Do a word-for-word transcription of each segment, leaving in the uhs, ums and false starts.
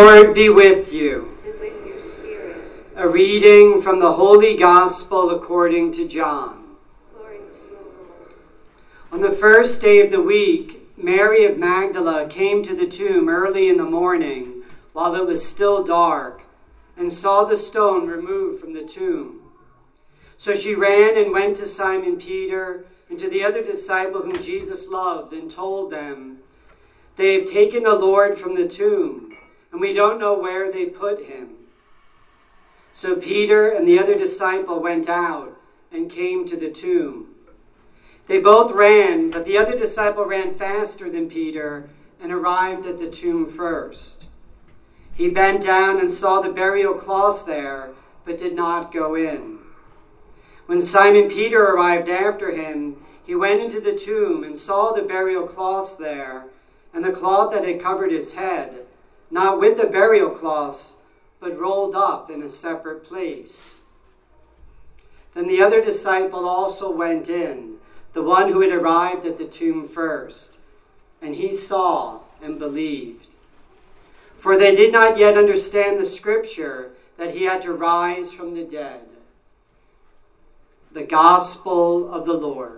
Lord be with you. And with your spirit. A reading from the Holy Gospel according to John. Glory to you, Lord. On the first day of the week, Mary of Magdala came to the tomb early in the morning, while it was still dark, and saw the stone removed from the tomb. So she ran and went to Simon Peter and to the other disciple whom Jesus loved, and told them, "They have taken the Lord from the tomb, and we don't know where they put him." So Peter and the other disciple went out and came to the tomb. They both ran, but the other disciple ran faster than Peter and arrived at the tomb first. He bent down and saw the burial cloths there, but did not go in. When Simon Peter arrived after him, he went into the tomb and saw the burial cloths there, and the cloth that had covered his head, not with the burial cloths, but rolled up in a separate place. Then the other disciple also went in, the one who had arrived at the tomb first, and he saw and believed. For they did not yet understand the scripture that he had to rise from the dead. The Gospel of the Lord.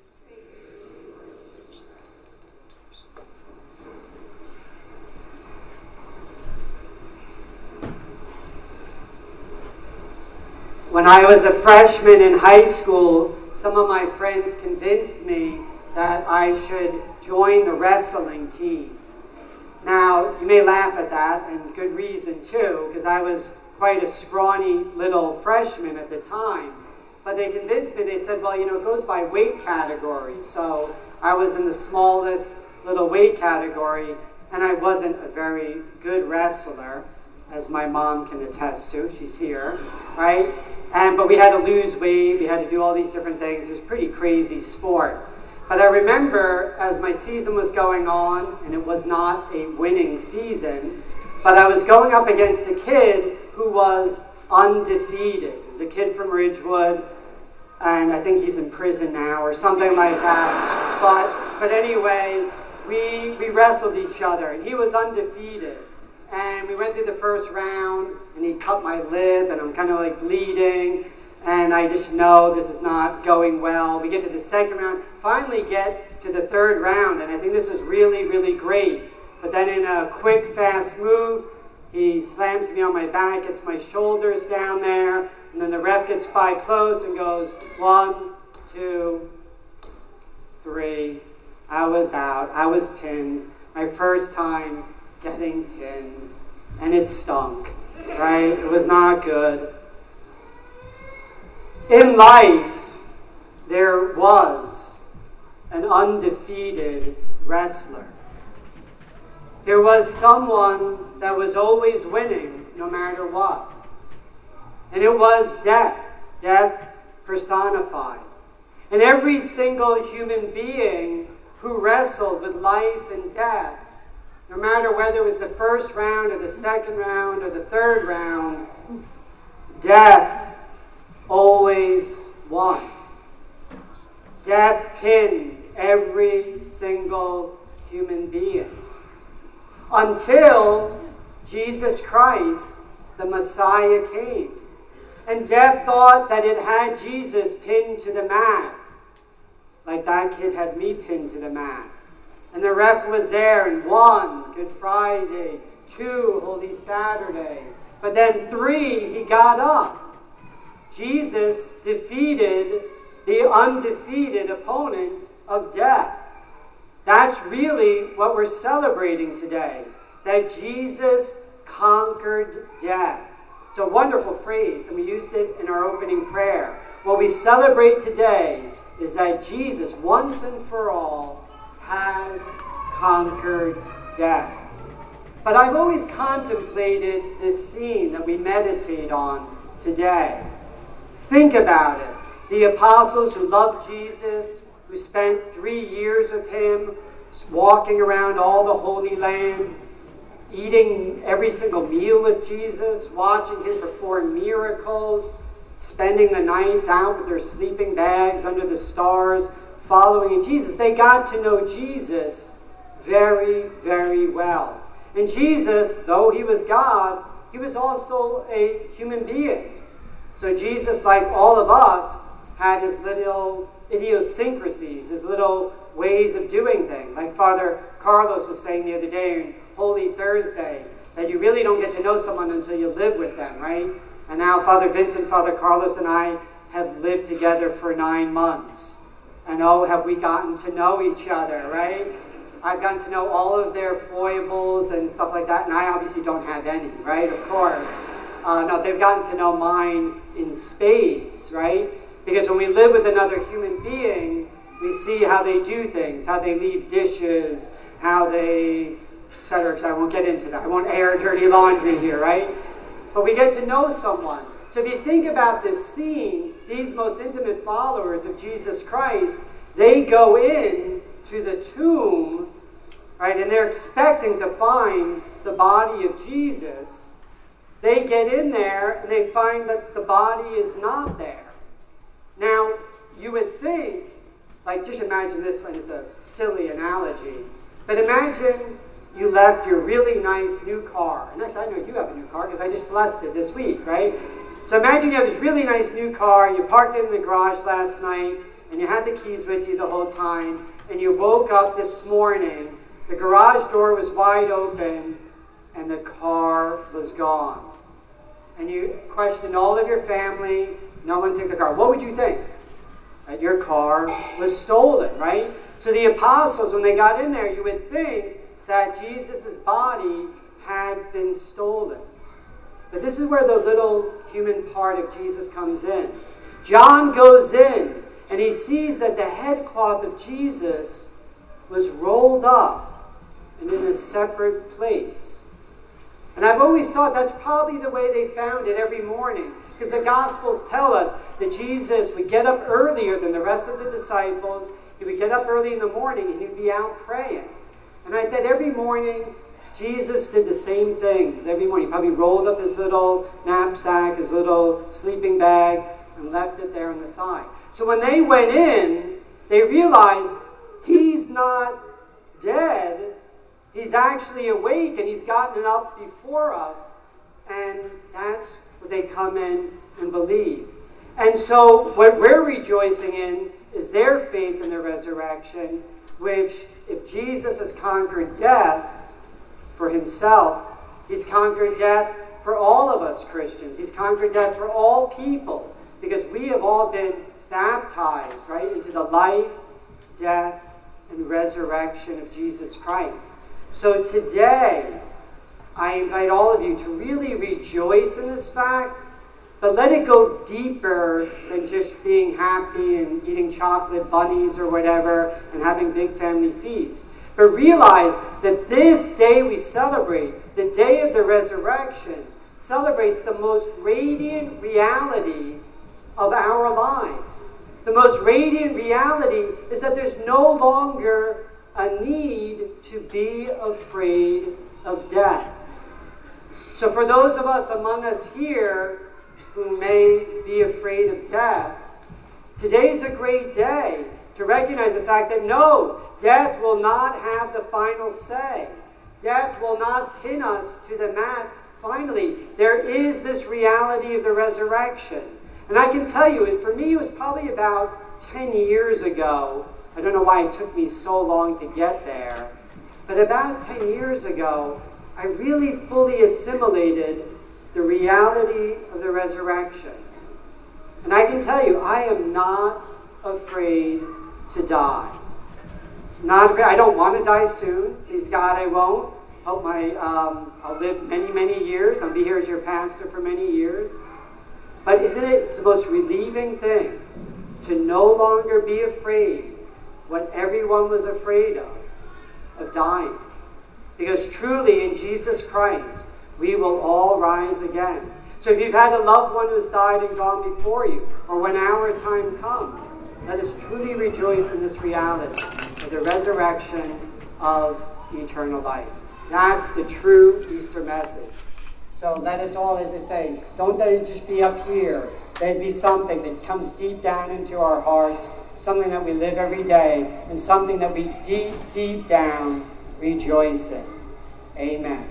When I was a freshman in high school, some of my friends convinced me that I should join the wrestling team. Now, you may laugh at that, and good reason too, because I was quite a scrawny little freshman at the time. But they convinced me, they said, well, you know, it goes by weight category. So I was in the smallest little weight category, and I wasn't a very good wrestler, as my mom can attest to. She's here, right? And but we had to lose weight, we had to do all these different things. It's a pretty crazy sport. But I remember as my season was going on, and it was not a winning season, but I was going up against a kid who was undefeated. He was a kid from Ridgewood, and I think he's in prison now or something like that. But but anyway, we we wrestled each other, and he was undefeated. And we went through the first round, and he cut my lip, and I'm kind of like bleeding, and I just know this is not going well. We get to the second round, finally get to the third round, and I think this is really, really great. But then in a quick, fast move, he slams me on my back, gets my shoulders down there, and then the ref gets by close and goes, one, two, three. I was out. I was pinned. My first time getting pinned, and it stunk, right? It was not good. In life, there was an undefeated wrestler. There was someone that was always winning no matter what. And it was death, death personified. And every single human being who wrestled with life and death, no matter whether it was the first round or the second round or the third round, death always won. Death pinned every single human being. Until Jesus Christ, the Messiah, came. And death thought that it had Jesus pinned to the mat, like that kid had me pinned to the mat. And the ref was there, and one, Good Friday, two, Holy Saturday. But then three, he got up. Jesus defeated the undefeated opponent of death. That's really what we're celebrating today, that Jesus conquered death. It's a wonderful phrase, and we used it in our opening prayer. What we celebrate today is that Jesus, once and for all, has conquered death. But I've always contemplated this scene that we meditate on today. Think about it. The apostles who loved Jesus, who spent three years with him, walking around all the Holy Land, eating every single meal with Jesus, watching him perform miracles, spending the nights out with their sleeping bags under the stars, following Jesus. They got to know Jesus very, very well. And Jesus, though he was God, he was also a human being. So Jesus, like all of us, had his little idiosyncrasies, his little ways of doing things. Like Father Carlos was saying the other day on Holy Thursday, that you really don't get to know someone until you live with them, right? And now Father Vincent, Father Carlos, and I have lived together for nine months. And oh, have we gotten to know each other, right? I've gotten to know all of their foibles and stuff like that, and I obviously don't have any, right? Of course. Uh, no, they've gotten to know mine in spades, right? Because when we live with another human being, we see how they do things, how they leave dishes, how they, et cetera, et cetera. I won't get into that. I won't air dirty laundry here, right? But we get to know someone. So if you think about this scene, these most intimate followers of Jesus Christ, they go in to the tomb, right, and they're expecting to find the body of Jesus. They get in there and they find that the body is not there. Now, you would think, like, just imagine this, and it's a silly analogy, but imagine you left your really nice new car. And actually, I know you have a new car because I just blessed it this week, right? So imagine you have this really nice new car, you parked it in the garage last night, and you had the keys with you the whole time, and you woke up this morning, the garage door was wide open, and the car was gone. And you questioned all of your family, no one took the car. What would you think? That your car was stolen, right? So the apostles, when they got in there, you would think that Jesus' body had been stolen. But this is where the little human part of Jesus comes in. John goes in, and he sees that the headcloth of Jesus was rolled up and in a separate place. And I've always thought that's probably the way they found it every morning, because the Gospels tell us that Jesus would get up earlier than the rest of the disciples. He would get up early in the morning and he'd be out praying. And I bet every morning Jesus did the same things. Every morning he probably rolled up his little knapsack, his little sleeping bag, and left it there on the side. So when they went in, they realized he's not dead. He's actually awake and he's gotten up before us. And that's what they come in and believe. And so what we're rejoicing in is their faith in the resurrection, which if Jesus has conquered death for himself, he's conquered death for all of us Christians. He's conquered death for all people, because we have all been baptized, right, into the life, death, and resurrection of Jesus Christ. So today, I invite all of you to really rejoice in this fact, but let it go deeper than just being happy and eating chocolate bunnies or whatever and having big family feasts. But realize that this day we celebrate, the day of the resurrection, celebrates the most radiant reality of our lives. The most radiant reality is that there's no longer a need to be afraid of death. So for those of us among us here who may be afraid of death, today is a great day to recognize the fact that no, death will not have the final say. Death will not pin us to the mat. Finally, there is this reality of the resurrection. And I can tell you, for me, it was probably about ten years ago. I don't know why it took me so long to get there. But about ten years ago, I really fully assimilated the reality of the resurrection. And I can tell you, I am not afraid to die. Not afraid. I don't want to die soon. Please God, I won't. Hope my um, I'll live many, many years. I'll be here as your pastor for many years. But isn't it it's the most relieving thing to no longer be afraid what everyone was afraid of, of dying? Because truly in Jesus Christ, we will all rise again. So if you've had a loved one who's died and gone before you, or when our time comes, let us truly rejoice in this reality of the resurrection of eternal life. That's the true Easter message. So let us all, as I say, don't let it just be up here. Let it be something that comes deep down into our hearts, something that we live every day, and something that we deep, deep down rejoice in. Amen.